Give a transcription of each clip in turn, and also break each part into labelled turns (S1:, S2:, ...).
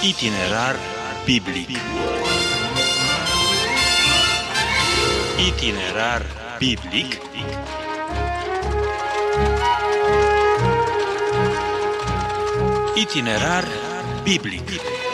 S1: Itinerar biblic. Itinerar biblic. Itinerar biblic.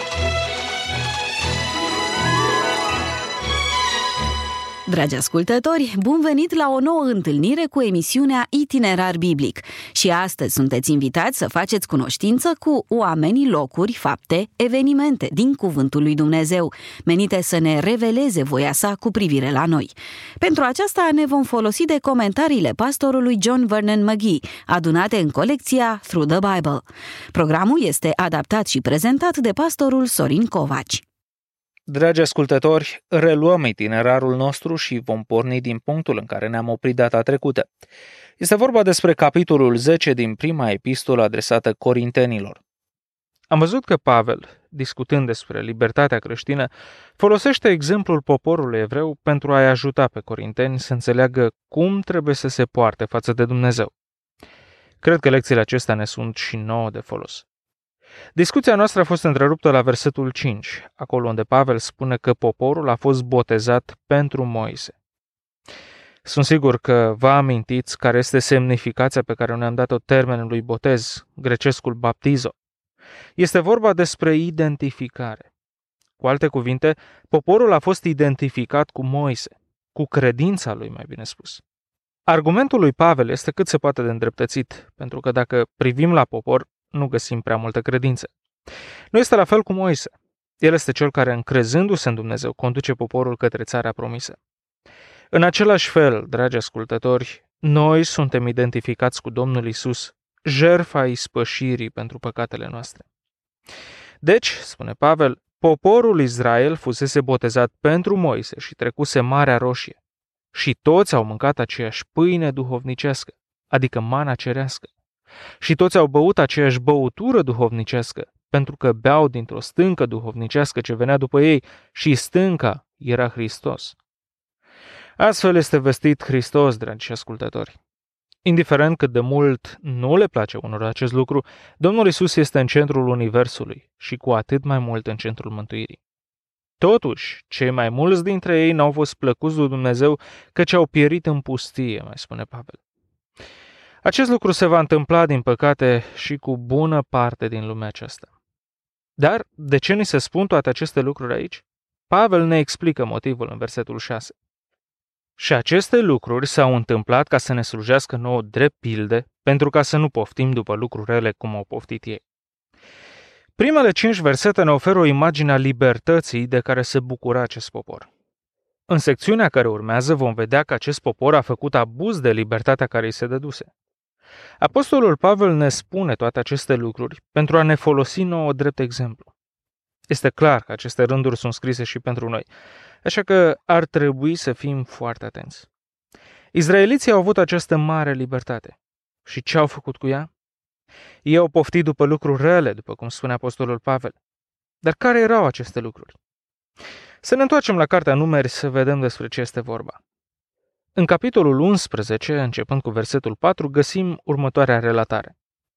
S2: Dragi ascultători, bun venit la o nouă întâlnire cu emisiunea Itinerar Biblic. Și astăzi sunteți invitați să faceți cunoștință cu oamenii, locuri, fapte, evenimente din Cuvântul lui Dumnezeu, menite să ne reveleze voia sa cu privire la noi. Pentru aceasta ne vom folosi de comentariile pastorului John Vernon McGee, adunate în colecția Through the Bible. Programul este adaptat și prezentat de pastorul Sorin Covaci.
S3: Dragi ascultători, reluăm itinerarul nostru și vom porni din punctul în care ne-am oprit data trecută. Este vorba despre capitolul 10 din prima epistolă adresată Corintenilor. Am văzut că Pavel, discutând despre libertatea creștină, folosește exemplul poporului evreu pentru a-i ajuta pe corinteni să înțeleagă cum trebuie să se poarte față de Dumnezeu. Cred că lecțiile acestea ne sunt și nouă de folos. Discuția noastră a fost întreruptă la versetul 5, acolo unde Pavel spune că poporul a fost botezat pentru Moise. Sunt sigur că vă amintiți care este semnificația pe care ne-am dat-o termenului botez, grecescul baptizo. Este vorba despre identificare. Cu alte cuvinte, poporul a fost identificat cu Moise, cu credința lui, mai bine spus. Argumentul lui Pavel este cât se poate de îndreptățit, pentru că dacă privim la popor, nu găsim prea multă credință. Nu este la fel cu Moise. El este cel care, încrezându-se în Dumnezeu, conduce poporul către țara promisă. În același fel, dragi ascultători, noi suntem identificați cu Domnul Iisus, jertfa ispășirii pentru păcatele noastre. Deci, spune Pavel, poporul Israel fusese botezat pentru Moise și trecuse Marea Roșie. Și toți au mâncat aceeași pâine duhovnicească, adică mana cerească. Și toți au băut aceeași băutură duhovnicească, pentru că beau dintr-o stâncă duhovnicească ce venea după ei și stânca era Hristos. Astfel este vestit Hristos, dragi ascultători. Indiferent cât de mult nu le place unor acest lucru, Domnul Iisus este în centrul universului și cu atât mai mult în centrul mântuirii. Totuși, cei mai mulți dintre ei n-au fost plăcuți lui Dumnezeu, căci au pierit în pustie, mai spune Pavel. Acest lucru se va întâmpla, din păcate, și cu bună parte din lumea aceasta. Dar, de ce ni se spun toate aceste lucruri aici? Pavel ne explică motivul în versetul 6. Și aceste lucruri s-au întâmplat ca să ne slujească nouă drept pilde, pentru ca să nu poftim după lucruri rele cum au poftit ei. Primele 5 versete ne oferă o imagine a libertății de care se bucura acest popor. În secțiunea care urmează vom vedea că acest popor a făcut abuz de libertatea care îi se dăduse. Apostolul Pavel ne spune toate aceste lucruri pentru a ne folosi nouă drept exemplu. Este clar că aceste rânduri sunt scrise și pentru noi, așa că ar trebui să fim foarte atenți. Izraeliții au avut această mare libertate. Și ce au făcut cu ea? Ei au poftit după lucruri rele, după cum spune apostolul Pavel. Dar care erau aceste lucruri? Să ne întoarcem la Cartea Numeri să vedem despre ce este vorba. În capitolul 11, începând cu versetul 4, găsim următoarea relatare.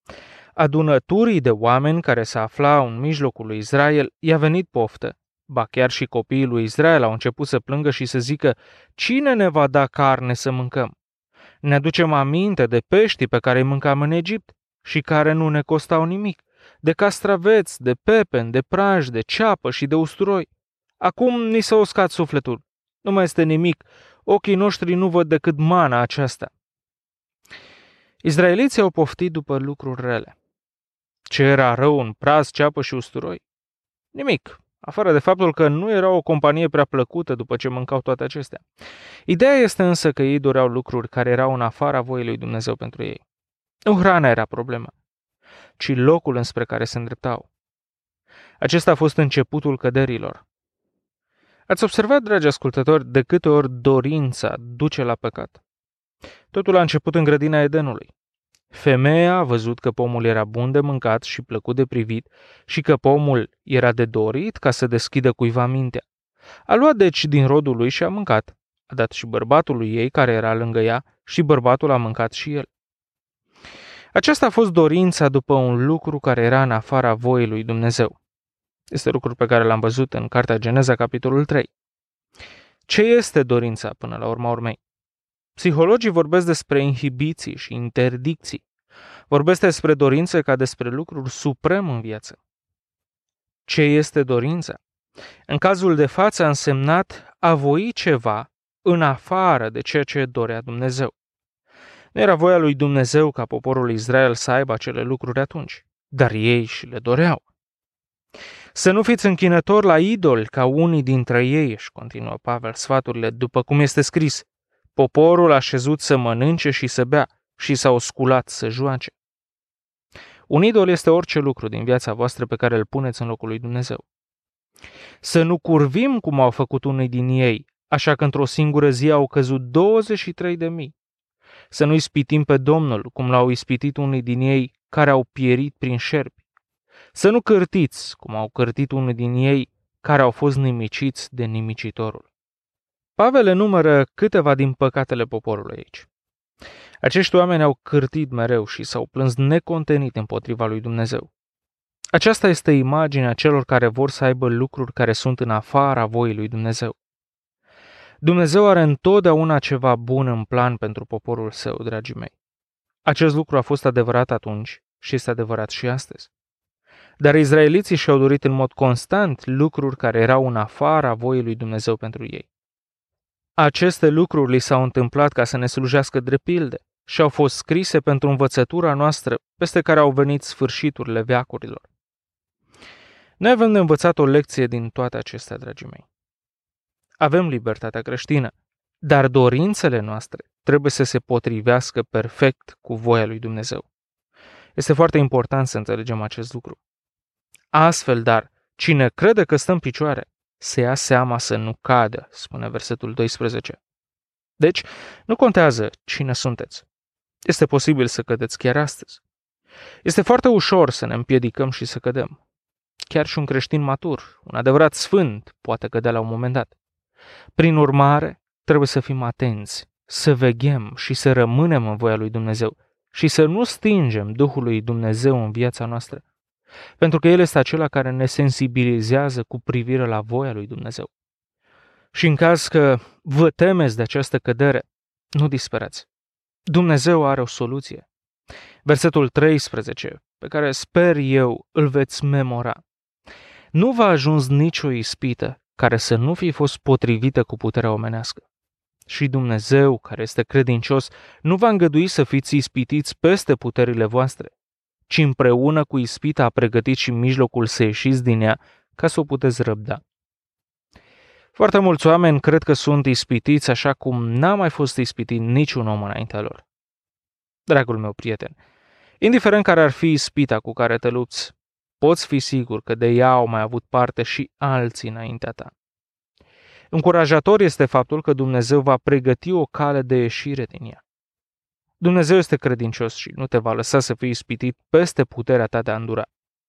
S3: Adunăturii de oameni care se aflau în mijlocul lui Israel i-a venit poftă, ba chiar și copiii lui Israel au început să plângă și să zică: cine ne va da carne să mâncăm? Ne aducem aminte de peștii pe care îi mâncam în Egipt și care nu ne costau nimic, de castraveți, de pepeni, de praj, de ceapă și de usturoi. Acum ni s-a uscat sufletul. Nu mai este nimic. Ochii noștri nu văd decât mana aceasta. Izraeliții au poftit după lucruri rele. Ce era rău în praz, ceapă și usturoi? Nimic, afară de faptul că nu era o companie prea plăcută după ce mâncau toate acestea. Ideea este însă că ei doreau lucruri care erau în afara voii lui Dumnezeu pentru ei. Nu hrana era problema, ci locul înspre care se îndreptau. Acesta a fost începutul căderilor. Ați observat, dragi ascultători, de câte ori dorința duce la păcat? Totul a început în grădina Edenului. Femeia a văzut că pomul era bun de mâncat și plăcut de privit și că pomul era de dorit ca să deschidă cuiva mintea. A luat deci din rodul lui și a mâncat. A dat și bărbatului ei care era lângă ea și bărbatul a mâncat și el. Aceasta a fost dorința după un lucru care era în afara voii lui Dumnezeu. Este lucrul pe care l-am văzut în Cartea Geneza, capitolul 3. Ce este dorința până la urma urmei? Psihologii vorbesc despre inhibiții și interdicții. Vorbesc despre dorințe ca despre lucruri suprem în viață. Ce este dorința? În cazul de față a însemnat a voi ceva în afară de ceea ce dorea Dumnezeu. Nu era voia lui Dumnezeu ca poporul Israel să aibă acele lucruri atunci, dar ei și le doreau. Să nu fiți închinători la idoli ca unii dintre ei, își continuă Pavel sfaturile, după cum este scris, poporul a șezut să mănânce și să bea și s-au sculat să joace. Un idol este orice lucru din viața voastră pe care îl puneți în locul lui Dumnezeu. Să nu curvim cum au făcut unii din ei, așa că într-o singură zi au căzut 23.000. Să nu ispitim pe Domnul cum l-au ispitit unii din ei care au pierit prin șerpi. Să nu cârtiți cum au cârtit unii din ei care au fost nimiciți de nimicitorul. Pavel enumără câteva din păcatele poporului aici. Acești oameni au cârtit mereu și s-au plâns necontenit împotriva lui Dumnezeu. Aceasta este imaginea celor care vor să aibă lucruri care sunt în afara voii lui Dumnezeu. Dumnezeu are întotdeauna ceva bun în plan pentru poporul său, dragii mei. Acest lucru a fost adevărat atunci și este adevărat și astăzi. Dar izraeliții și-au dorit în mod constant lucruri care erau în afara voii lui Dumnezeu pentru ei. Aceste lucruri li s-au întâmplat ca să ne slujească drept pilde și au fost scrise pentru învățătura noastră peste care au venit sfârșiturile veacurilor. Noi avem de învățat o lecție din toate acestea, dragii mei. Avem libertatea creștină, dar dorințele noastre trebuie să se potrivească perfect cu voia lui Dumnezeu. Este foarte important să înțelegem acest lucru. Astfel, dar, cine crede că stă în picioare, să ia seama să nu cadă, spune versetul 12. Deci, nu contează cine sunteți. Este posibil să cădeți chiar astăzi. Este foarte ușor să ne împiedicăm și să cădem. Chiar și un creștin matur, un adevărat sfânt, poate cădea la un moment dat. Prin urmare, trebuie să fim atenți, să veghem și să rămânem în voia lui Dumnezeu și să nu stingem Duhul lui Dumnezeu în viața noastră, pentru că El este acela care ne sensibilizează cu privire la voia lui Dumnezeu. Și în caz că vă temeți de această cădere, nu disperați. Dumnezeu are o soluție. Versetul 13, pe care sper eu îl veți memora. Nu v-a ajuns nicio ispită care să nu fi fost potrivită cu puterea omenească. Și Dumnezeu, care este credincios, nu va îngădui să fiți ispitiți peste puterile voastre, ci împreună cu ispita a pregătit și mijlocul să ieșiți din ea ca să o puteți răbda. Foarte mulți oameni cred că sunt ispitiți așa cum n-a mai fost ispitit niciun om înaintea lor. Dragul meu prieten, indiferent care ar fi ispita cu care te lupți, poți fi sigur că de ea au mai avut parte și alții înaintea ta. Încurajator este faptul că Dumnezeu va pregăti o cale de ieșire din ea. Dumnezeu este credincios și nu te va lăsa să fii ispitit peste puterea ta de a îndura.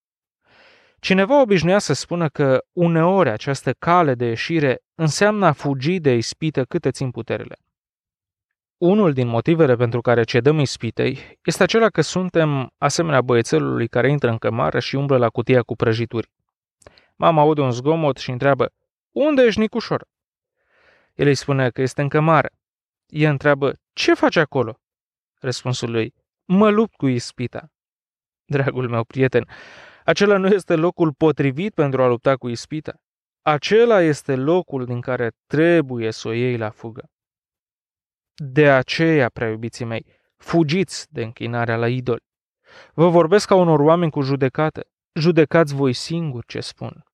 S3: Cineva obișnuia să spună că uneori această cale de ieșire înseamnă a fugi de ispită cât îți țin puterile. Unul din motivele pentru care cedăm ispitei este acela că suntem asemenea băiețelului care intră în cămară și umblă la cutia cu prăjituri. Mama aude un zgomot și întreabă, unde ești, Nicușor? El îi spune că este în cămară. Ea întreabă, ce faci acolo? Răspunsul lui, mă lupt cu ispita. Dragul meu prieten, acela nu este locul potrivit pentru a lupta cu ispita. Acela este locul din care trebuie să o iei la fugă. De aceea, prea iubiții mei, fugiți de închinarea la idoli. Vă vorbesc ca unor oameni cu judecată. Judecați voi singuri ce spun.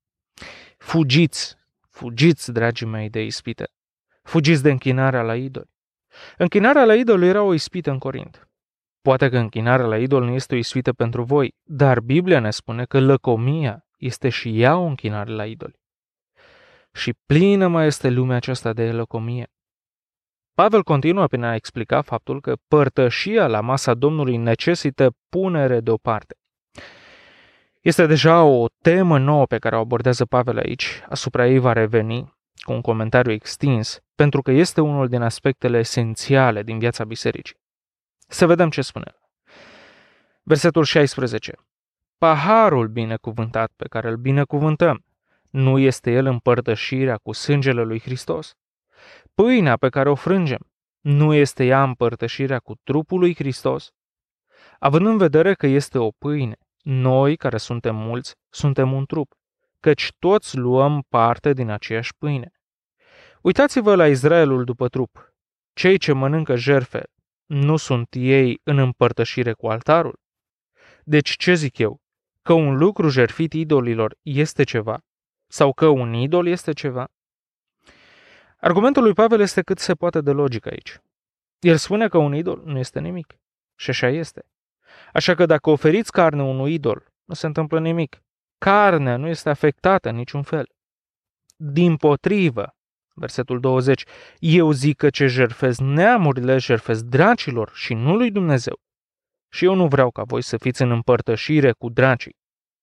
S3: Fugiți, dragii mei, de ispită. Fugiți de închinarea la idoli. Închinarea la idol era o ispită în Corint. Poate că închinarea la idol nu este o ispită pentru voi, dar Biblia ne spune că lăcomia este și ea o închinare la idoli. Și plină mai este lumea aceasta de lăcomie. Pavel continuă prin a explica faptul că părtășia la masa Domnului necesită punere deoparte. Este deja o temă nouă pe care o abordează Pavel aici, asupra ei va reveni cu un comentariu extins, pentru că este unul din aspectele esențiale din viața bisericii. Să vedem ce spune. Versetul 16. paharul binecuvântat pe care îl binecuvântăm, nu este el împărtășirea cu sângele lui Hristos? Pâinea pe care o frângem, nu este ea împărtășirea cu trupul lui Hristos? Având în vedere că este o pâine, noi, care suntem mulți, suntem un trup, căci toți luăm parte din aceeași pâine. Uitați-vă la Israelul după trup. Cei ce mănâncă jertfe, nu sunt ei în împărtășire cu altarul? Deci ce zic eu? Că un lucru jertfit idolilor este ceva? Sau că un idol este ceva? Argumentul lui Pavel este cât se poate de logic aici. El spune că un idol nu este nimic. Și așa este. Așa că dacă oferiți carne unui idol, nu se întâmplă nimic. Carnea nu este afectată în niciun fel. Dimpotrivă, versetul 20, eu zic că ce jertfesc neamurile, jertfesc dracilor și nu lui Dumnezeu. Și eu nu vreau ca voi să fiți în împărtășire cu dracii.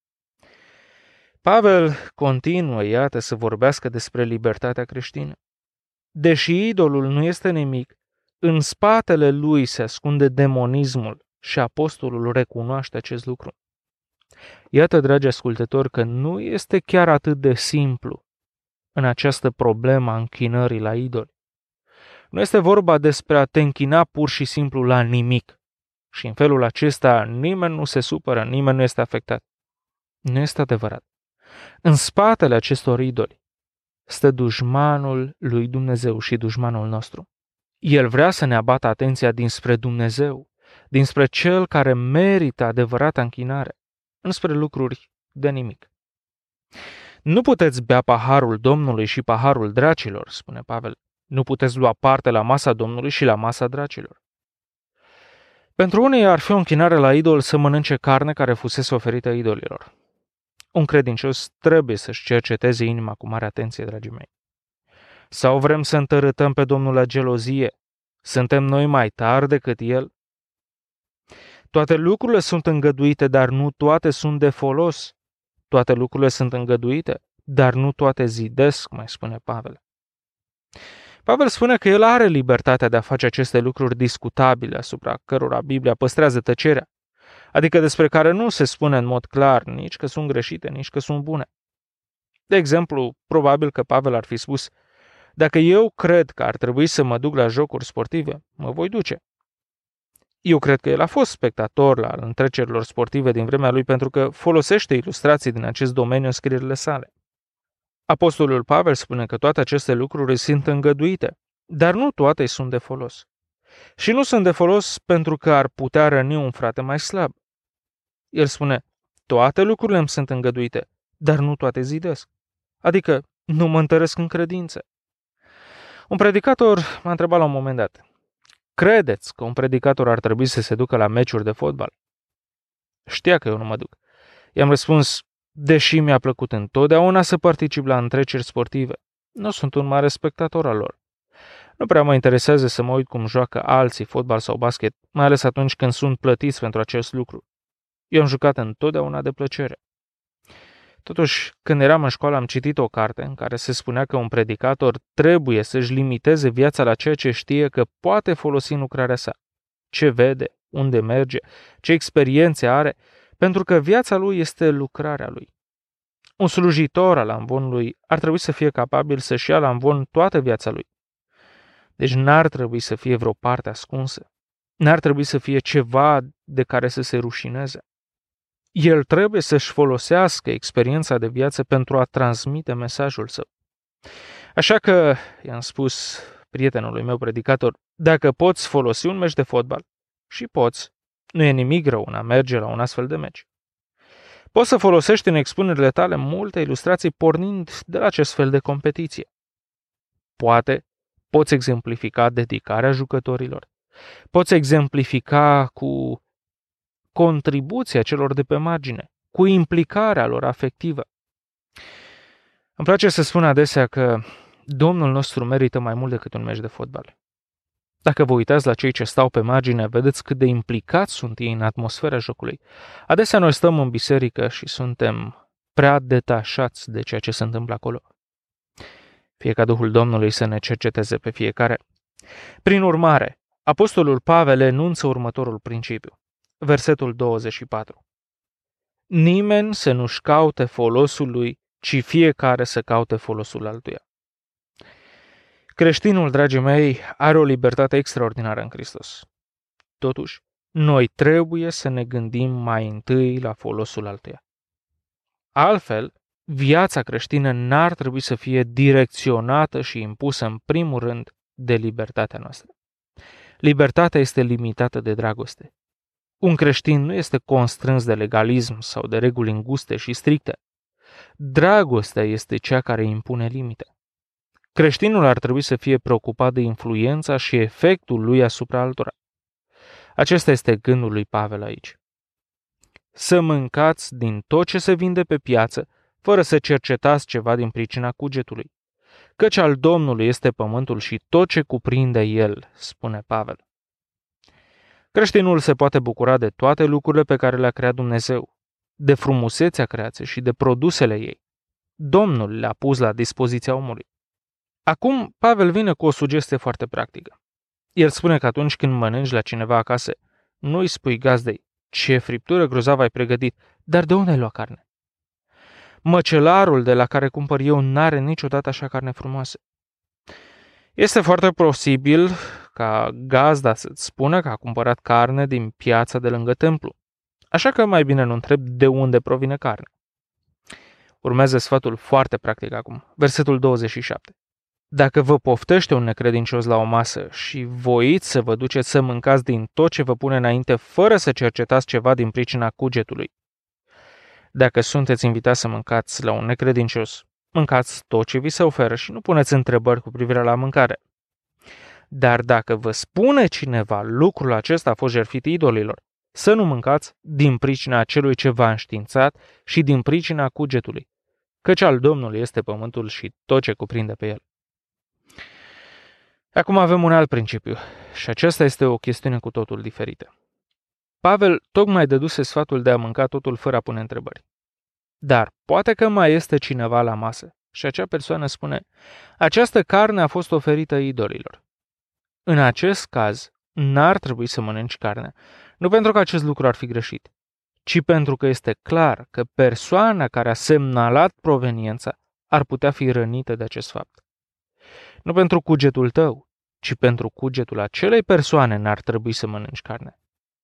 S3: Pavel continuă, iată, să vorbească despre libertatea creștină. Deși idolul nu este nimic, în spatele lui se ascunde demonismul și apostolul recunoaște acest lucru. Iată, dragi ascultători, că nu este chiar atât de simplu în această problemă a închinării la idoli. Nu este vorba despre a te închina pur și simplu la nimic și în felul acesta nimeni nu se supără, nimeni nu este afectat. Nu este adevărat. În spatele acestor idoli stă dușmanul lui Dumnezeu și dușmanul nostru. El vrea să ne abată atenția dinspre Dumnezeu, dinspre Cel care merită adevărata închinare, înspre lucruri de nimic. Nu puteți bea paharul Domnului și paharul dracilor, spune Pavel. Nu puteți lua parte la masa Domnului și la masa dracilor. Pentru unii ar fi o închinare la idol să mănânce carne care fusese oferită idolilor. Un credincios trebuie să-și cerceteze inima cu mare atenție, dragii mei. Sau vrem să întărâtăm pe Domnul la gelozie? Suntem noi mai tari decât El? Toate lucrurile sunt îngăduite, dar nu toate sunt de folos. Toate lucrurile sunt îngăduite, dar nu toate zidesc, mai spune Pavel. Pavel spune că el are libertatea de a face aceste lucruri discutabile asupra cărora Biblia păstrează tăcerea, adică despre care nu se spune în mod clar nici că sunt greșite, nici că sunt bune. De exemplu, probabil că Pavel ar fi spus: dacă eu cred că ar trebui să mă duc la jocuri sportive, mă voi duce. Eu cred că el a fost spectator la întrecerilor sportive din vremea lui pentru că folosește ilustrații din acest domeniu în scrierile sale. Apostolul Pavel spune că toate aceste lucruri sunt îngăduite, dar nu toate sunt de folos. Și nu sunt de folos pentru că ar putea răni un frate mai slab. El spune: toate lucrurile îmi sunt îngăduite, dar nu toate zidesc. Adică nu mă întăresc în credință. Un predicator m-a întrebat la un moment dat: credeți că un predicator ar trebui să se ducă la meciuri de fotbal? Știa că eu nu mă duc. I-am răspuns: deși mi-a plăcut întotdeauna să particip la întreceri sportive, nu sunt un mare spectator al lor. Nu prea mă interesează să mă uit cum joacă alții fotbal sau basket, mai ales atunci când sunt plătiți pentru acest lucru. Eu am jucat întotdeauna de plăcere. Totuși, când eram în școală, am citit o carte în care se spunea că un predicator trebuie să-și limiteze viața la ceea ce știe că poate folosi în lucrarea sa. Ce vede, unde merge, ce experiențe are, pentru că viața lui este lucrarea lui. Un slujitor al amvonului ar trebui să fie capabil să-și ia la amvon toată viața lui. Deci n-ar trebui să fie vreo parte ascunsă. N-ar trebui să fie ceva de care să se rușineze. El trebuie să-și folosească experiența de viață pentru a transmite mesajul său. Așa că i-am spus prietenului meu predicator: dacă poți folosi un meci de fotbal, și poți, nu e nimic rău în a merge la un astfel de meci. Poți să folosești în expunerile tale multe ilustrații pornind de la acest fel de competiție. Poate poți exemplifica dedicarea jucătorilor. Poți exemplifica cu contribuția celor de pe margine, cu implicarea lor afectivă. Îmi place să spun adesea că Domnul nostru merită mai mult decât un meci de fotbal. Dacă vă uitați la cei ce stau pe margine, vedeți cât de implicați sunt ei în atmosfera jocului. Adesea noi stăm în biserică și suntem prea detașați de ceea ce se întâmplă acolo. Fie ca Duhul Domnului să ne cerceteze pe fiecare. Prin urmare, apostolul Pavel enunță următorul principiu. Versetul 24. Nimeni să nu-și caute folosul lui, ci fiecare să caute folosul altuia. Creștinul, dragii mei, are o libertate extraordinară în Hristos. Totuși, noi trebuie să ne gândim mai întâi la folosul altuia. Altfel, viața creștină n-ar trebui să fie direcționată și impusă în primul rând de libertatea noastră. Libertatea este limitată de dragoste. Un creștin nu este constrâns de legalism sau de reguli înguste și stricte. Dragostea este cea care impune limite. Creștinul ar trebui să fie preocupat de influența și efectul lui asupra altora. Acesta este gândul lui Pavel aici. Să mâncați din tot ce se vinde pe piață, fără să cercetați ceva din pricina cugetului. Căci al Domnului este pământul și tot ce cuprinde el, spune Pavel. Creștinul se poate bucura de toate lucrurile pe care le-a creat Dumnezeu, de frumusețea creației și de produsele ei. Domnul le-a pus la dispoziția omului. Acum, Pavel vine cu o sugestie foarte practică. El spune că atunci când mănânci la cineva acasă, nu îi spui gazdei, ce friptură grozavă ai pregătit, dar de unde ai luat carne? Măcelarul de la care cumpăr eu n-are niciodată așa carne frumoasă. Este foarte posibil ca gazda să-ți spună că a cumpărat carne din piața de lângă templu. Așa că mai bine nu întreb de unde provine carne. Urmează sfatul foarte practic acum, versetul 27. Dacă vă poftește un necredincios la o masă și voiți să vă duceți să mâncați din tot ce vă pune înainte fără să cercetați ceva din pricina cugetului. Dacă sunteți invitați să mâncați la un necredincios, mâncați tot ce vi se oferă și nu puneți întrebări cu privire la mâncare. Dar dacă vă spune cineva lucrul acesta a fost jertfit idolilor, să nu mâncați din pricina celui ce v-a înștiințat și din pricina cugetului, căci al Domnului este pământul și tot ce cuprinde pe el. Acum avem un alt principiu și acesta este o chestiune cu totul diferită. Pavel tocmai dăduse sfatul de a mânca totul fără a pune întrebări. Dar poate că mai este cineva la masă și acea persoană spune, această carne a fost oferită idolilor. În acest caz, n-ar trebui să mănânci carnea, nu pentru că acest lucru ar fi greșit, ci pentru că este clar că persoana care a semnalat proveniența ar putea fi rănită de acest fapt. Nu pentru cugetul tău, ci pentru cugetul acelei persoane n-ar trebui să mănânci carne.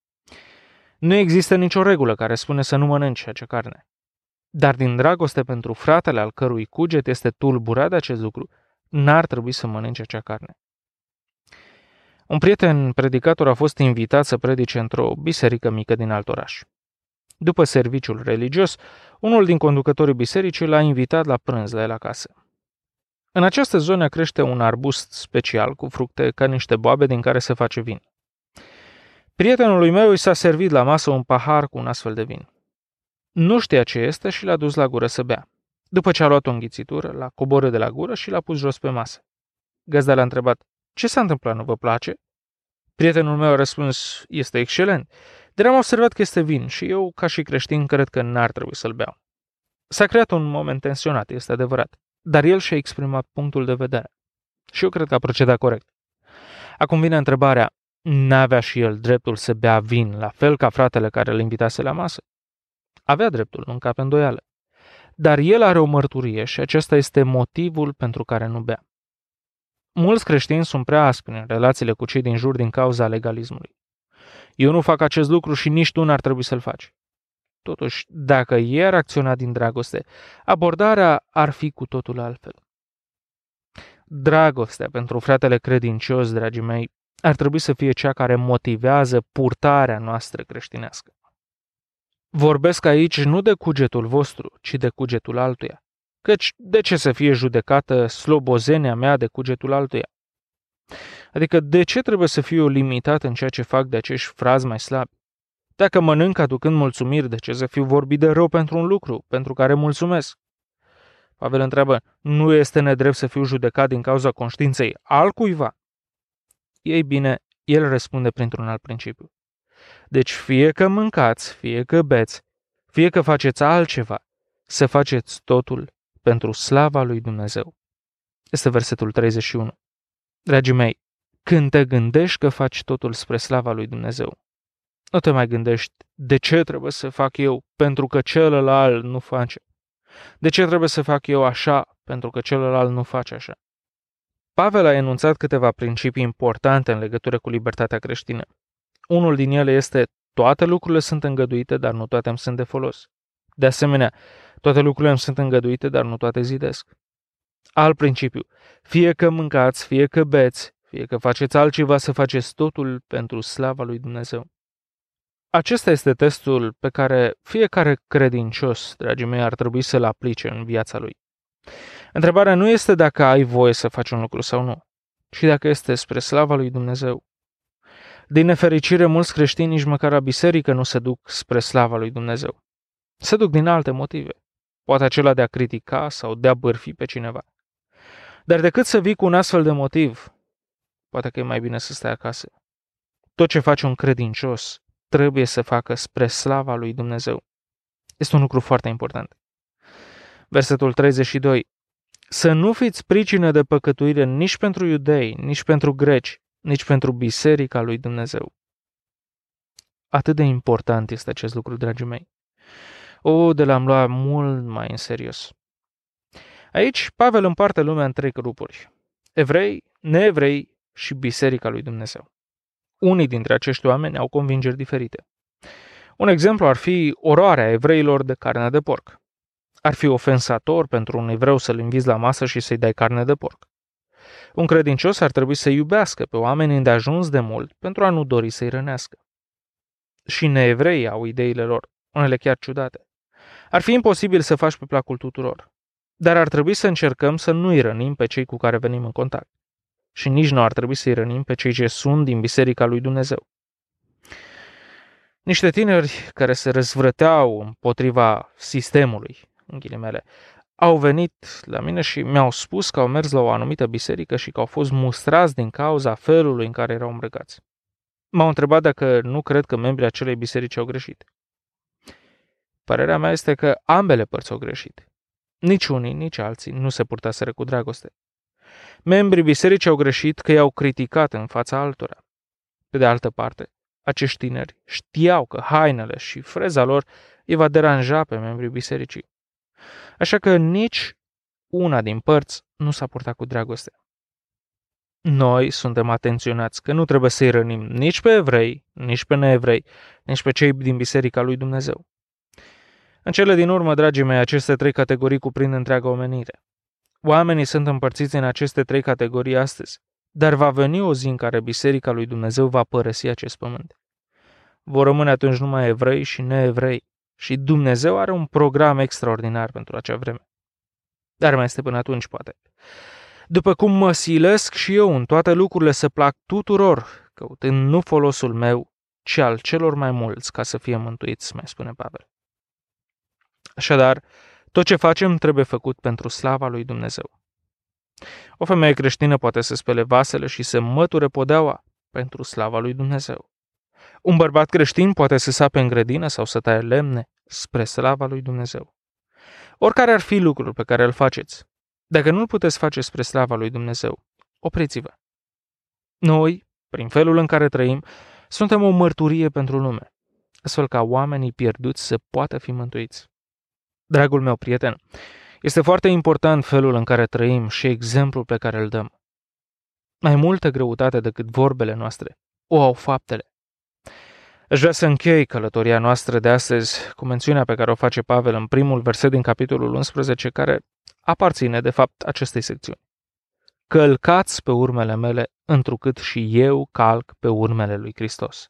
S3: Nu există nicio regulă care spune să nu mănânci acea carne. Dar din dragoste pentru fratele al cărui cuget este tulburat de acest lucru, n-ar trebui să mănânci acea carne. Un prieten predicator a fost invitat să predice într-o biserică mică din alt oraș. După serviciul religios, unul din conducătorii bisericii l-a invitat la prânz la el acasă. În această zonă crește un arbust special cu fructe ca niște boabe din care se face vin. Prietenului meu i s-a servit la masă un pahar cu un astfel de vin. Nu știa ce este și l-a dus la gură să bea. După ce a luat o înghițitură, l-a coborât de la gură și l-a pus jos pe masă. Gazda l-a întrebat, ce s-a întâmplat, nu vă place? Prietenul meu a răspuns, este excelent, dar am observat că este vin și eu, ca și creștin, cred că n-ar trebui să-l beau. S-a creat un moment tensionat, este adevărat, dar el și-a exprimat punctul de vedere. Și eu cred că a procedat corect. Acum vine întrebarea, n-avea și el dreptul să bea vin, la fel ca fratele care îl invitase la masă? Avea dreptul, nu încape îndoială. Dar el are o mărturie și acesta este motivul pentru care nu bea. Mulți creștini sunt prea aspri în relațiile cu cei din jur din cauza legalismului. Eu nu fac acest lucru și nici tu n-ar trebui să-l faci. Totuși, dacă ei ar acționa din dragoste, abordarea ar fi cu totul altfel. Dragostea pentru fratele credincios, dragii mei, ar trebui să fie cea care motivează purtarea noastră creștinească. Vorbesc aici nu de cugetul vostru, ci de cugetul altuia. Căci de ce să fie judecată slobozenia mea de cugetul altuia? Adică de ce trebuie să fiu limitat în ceea ce fac de acești frați mai slabi? Dacă mănânc aducând mulțumiri, de ce să fiu vorbit de rău pentru un lucru, pentru care mulțumesc? Pavel întreabă, nu este nedrept să fiu judecat din cauza conștiinței altcuiva? Ei bine, el răspunde printr-un alt principiu. Deci fie că mâncați, fie că beți, fie că faceți altceva, să faceți totul pentru slava lui Dumnezeu. Este versetul 31. Dragii mei, când te gândești că faci totul spre slava lui Dumnezeu, Nu te mai gândești de ce trebuie să fac eu pentru că celălalt nu face. De ce trebuie să fac eu așa pentru că celălalt nu face așa. Pavel a enunțat câteva principii importante în legătură cu libertatea creștină. Unul din ele este: toate lucrurile sunt îngăduite, dar nu toate îmi sunt de folos. De asemenea, toate lucrurile îmi sunt îngăduite, dar nu toate zidesc. Alt principiu: fie că mâncați, fie că beți, fie că faceți altceva, să faceți totul pentru slava lui Dumnezeu. Acesta este testul pe care fiecare credincios, dragii mei, ar trebui să-l aplice în viața lui. Întrebarea nu este dacă ai voie să faci un lucru sau nu, ci dacă este spre slava lui Dumnezeu. Din nefericire, mulți creștini nici măcar la biserică nu se duc spre slava lui Dumnezeu. Se duc din alte motive, poate acela de a critica sau de a bârfi pe cineva. Dar decât să vii cu un astfel de motiv, poate că e mai bine să stai acasă. Tot ce face un credincios trebuie să facă spre slava lui Dumnezeu. Este un lucru foarte important. Versetul 32. Să nu fiți pricină de păcătuire nici pentru iudei, nici pentru greci, nici pentru biserica lui Dumnezeu. Atât de important este acest lucru, dragii mei. De l-am luat mult mai în serios. Aici, Pavel împarte lumea în 3 grupuri: evrei, neevrei și biserica lui Dumnezeu. Unii dintre acești oameni au convingeri diferite. Un exemplu ar fi oroarea evreilor de carne de porc. Ar fi ofensator pentru un evreu să-l inviți la masă și să-i dai carne de porc. Un credincios ar trebui să iubească pe oameni îndeajuns de mult pentru a nu dori să-i rănească. Și neevreii au ideile lor, unele chiar ciudate. Ar fi imposibil să faci pe placul tuturor, dar ar trebui să încercăm să nu-i rănim pe cei cu care venim în contact. Și nici nu ar trebui să-i rănim pe cei ce sunt din biserica lui Dumnezeu. Niște tineri care se răzvrăteau împotriva sistemului, în ghilimele, au venit la mine și mi-au spus că au mers la o anumită biserică și că au fost mustrați din cauza felului în care erau îmbrăcați. M-au întrebat dacă nu cred că membrii acelei biserici au greșit. Părerea mea este că ambele părți au greșit. Nici unii, nici alții nu se purtaseră cu dragoste. Membrii bisericii au greșit că i-au criticat în fața altora. Pe de altă parte, acești tineri știau că hainele și freza lor îi va deranja pe membrii bisericii. Așa că nici una din părți nu s-a purtat cu dragoste. Noi suntem atenționați că nu trebuie să-i rănim nici pe evrei, nici pe neevrei, nici pe cei din biserica lui Dumnezeu. În cele din urmă, dragii mei, aceste 3 categorii cuprind întreaga omenire. Oamenii sunt împărțiți în aceste 3 categorii astăzi, dar va veni o zi în care biserica lui Dumnezeu va părăsi acest pământ. Vor rămâne atunci numai evrei și neevrei și Dumnezeu are un program extraordinar pentru acea vreme. Dar mai este până atunci, poate. După cum mă silesc și eu în toate lucrurile să plac tuturor, căutând nu folosul meu, ci al celor mai mulți, ca să fie mântuiți, mai spune Pavel. Așadar, tot ce facem trebuie făcut pentru slava lui Dumnezeu. O femeie creștină poate să spele vasele și să măture podeaua pentru slava lui Dumnezeu. Un bărbat creștin poate să sape în grădină sau să taie lemne spre slava lui Dumnezeu. Oricare ar fi lucrul pe care îl faceți, dacă nu-l puteți face spre slava lui Dumnezeu, opriți-vă. Noi, prin felul în care trăim, suntem o mărturie pentru lume, astfel ca oamenii pierduți să poată fi mântuiți. Dragul meu prieten, este foarte important felul în care trăim și exemplul pe care îl dăm. Mai multă greutate decât vorbele noastre o au faptele. Aș vrea să închei călătoria noastră de astăzi cu mențiunea pe care o face Pavel în primul verset din capitolul 11, care aparține, de fapt, acestei secțiuni. Călcați pe urmele mele, întrucât și eu calc pe urmele lui Hristos.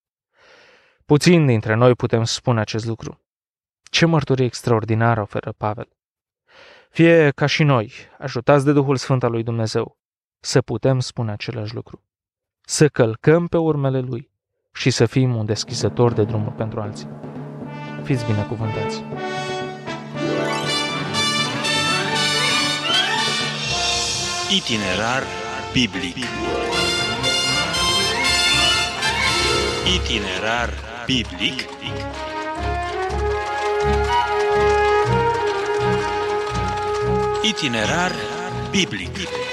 S3: Puțini dintre noi putem spune acest lucru. Ce mărturie extraordinară oferă Pavel! Fie ca și noi, ajutați de Duhul Sfânt al lui Dumnezeu, să putem spune același lucru. Să călcăm pe urmele lui și să fim un deschizător de drumuri pentru alții. Fiți binecuvântați!
S1: Itinerar biblic. Itinerar biblic. Itinerar biblic.